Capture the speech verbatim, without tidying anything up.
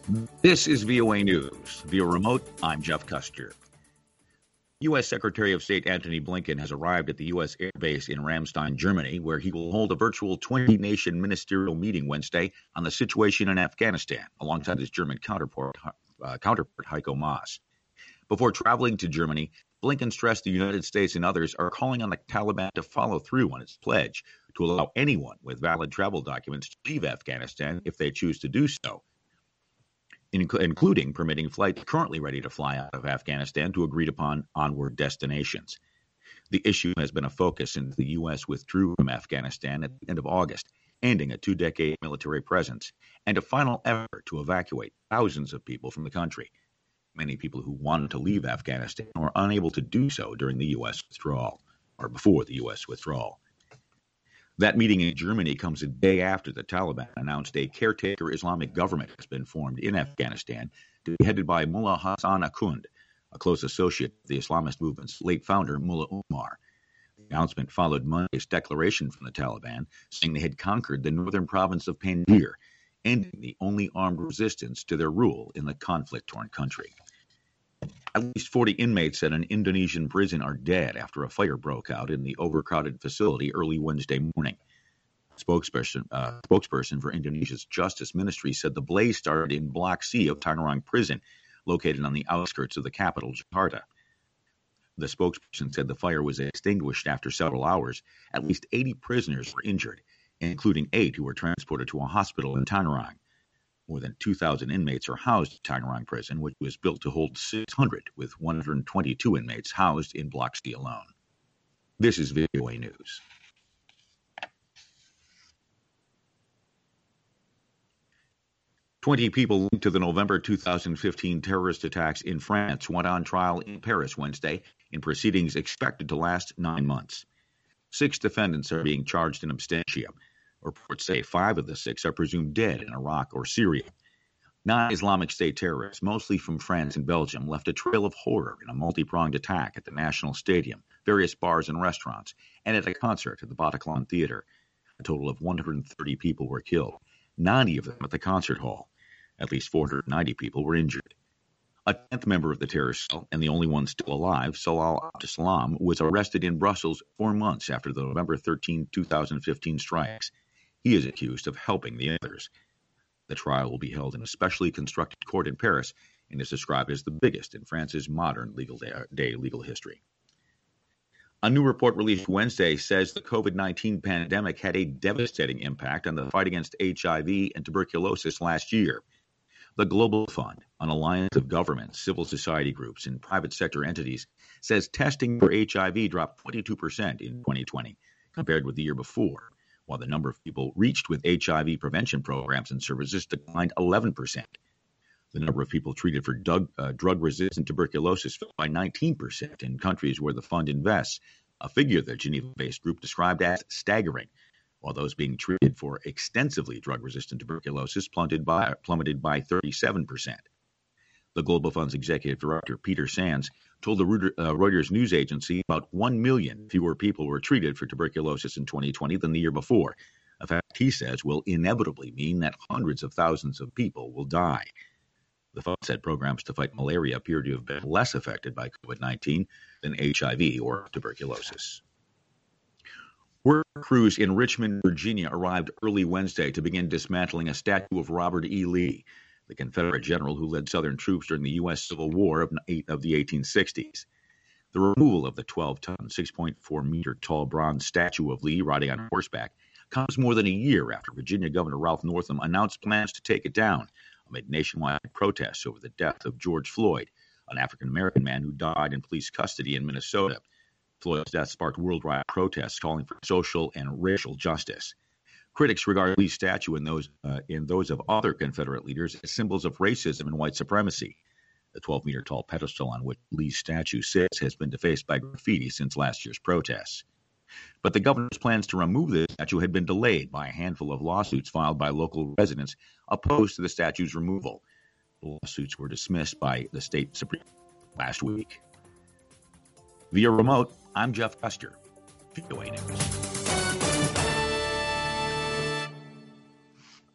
This is V O A News. Via remote, I'm Jeff Custer. U S. Secretary of State Antony Blinken has arrived at the U S Air Base in Ramstein, Germany, where he will hold a virtual twenty-nation ministerial meeting Wednesday on the situation in Afghanistan, alongside his German counterpart, uh, counterpart Heiko Maas. Before traveling to Germany, Blinken stressed the United States and others are calling on the Taliban to follow through on its pledge to allow anyone with valid travel documents to leave Afghanistan if they choose to do so, including permitting flights currently ready to fly out of Afghanistan to agreed-upon onward destinations. The issue has been a focus since the U S withdrew from Afghanistan at the end of August, ending a two-decade military presence and a final effort to evacuate thousands of people from the country. Many people who wanted to leave Afghanistan were unable to do so during the U S withdrawal, or before the U S withdrawal. That meeting in Germany comes a day after the Taliban announced a caretaker Islamic government has been formed in Afghanistan to be headed by Mullah Hassan Akhund, a close associate of the Islamist movement's late founder, Mullah Omar. The announcement followed Monday's declaration from the Taliban, saying they had conquered the northern province of Panjshir, ending the only armed resistance to their rule in the conflict-torn country. At least forty inmates at an Indonesian prison are dead after a fire broke out in the overcrowded facility early Wednesday morning. Spokesperson, uh, spokesperson for Indonesia's Justice Ministry said the blaze started in Block C of Tangerang Prison, located on the outskirts of the capital, Jakarta. The spokesperson said the fire was extinguished after several hours. At least eighty prisoners were injured, including eight who were transported to a hospital in Tangerang. More than two thousand inmates are housed at Tangerang Prison, which was built to hold six hundred, with one hundred twenty-two inmates housed in Block C alone. This is V O A News. Twenty people linked to the November two thousand fifteen terrorist attacks in France went on trial in Paris Wednesday in proceedings expected to last nine months. Six defendants are being charged in absentia. Reports say five of the six are presumed dead in Iraq or Syria. Nine Islamic State terrorists, mostly from France and Belgium, left a trail of horror in a multi-pronged attack at the National Stadium, various bars and restaurants, and at a concert at the Bataclan Theater. A total of one hundred thirty people were killed, ninety of them at the concert hall. At least four hundred ninety people were injured. A tenth member of the terrorist cell, and the only one still alive, Salah Abdeslam, was arrested in Brussels four months after the November thirteenth, two thousand fifteen strikes. He is accused of helping the others. The trial will be held in a specially constructed court in Paris and is described as the biggest in France's modern legal day, day legal history. A new report released Wednesday says the COVID nineteen pandemic had a devastating impact on the fight against H I V and tuberculosis last year. The Global Fund, an alliance of governments, civil society groups, and private sector entities, says testing for H I V dropped twenty-two percent in twenty twenty compared with the year before, while the number of people reached with H I V prevention programs and services declined eleven percent. The number of people treated for drug, uh, drug-resistant tuberculosis fell by nineteen percent in countries where the fund invests, a figure the Geneva-based group described as staggering, while those being treated for extensively drug-resistant tuberculosis plummeted by, plummeted by thirty-seven percent. The Global Fund's executive director, Peter Sands, told the Reuters news agency about one million fewer people were treated for tuberculosis in twenty twenty than the year before. A fact he says will inevitably mean that hundreds of thousands of people will die. The fund said programs to fight malaria appear to have been less affected by COVID nineteen than H I V or tuberculosis. Work crews in Richmond, Virginia arrived early Wednesday to begin dismantling a statue of Robert E. Lee, the Confederate general who led Southern troops during the U S Civil War of, of the eighteen sixties. The removal of the twelve-ton, six point four meter tall bronze statue of Lee riding on horseback comes more than a year after Virginia Governor Ralph Northam announced plans to take it down amid nationwide protests over the death of George Floyd, an African-American man who died in police custody in Minnesota. Floyd's death sparked worldwide protests calling for social and racial justice. Critics regard Lee's statue and those, uh, in those of other Confederate leaders as symbols of racism and white supremacy. The twelve meter tall pedestal on which Lee's statue sits has been defaced by graffiti since last year's protests. But the governor's plans to remove the statue had been delayed by a handful of lawsuits filed by local residents opposed to the statue's removal. The lawsuits were dismissed by the state Supreme Court last week. Via remote, I'm Jeff Custer, V O A News.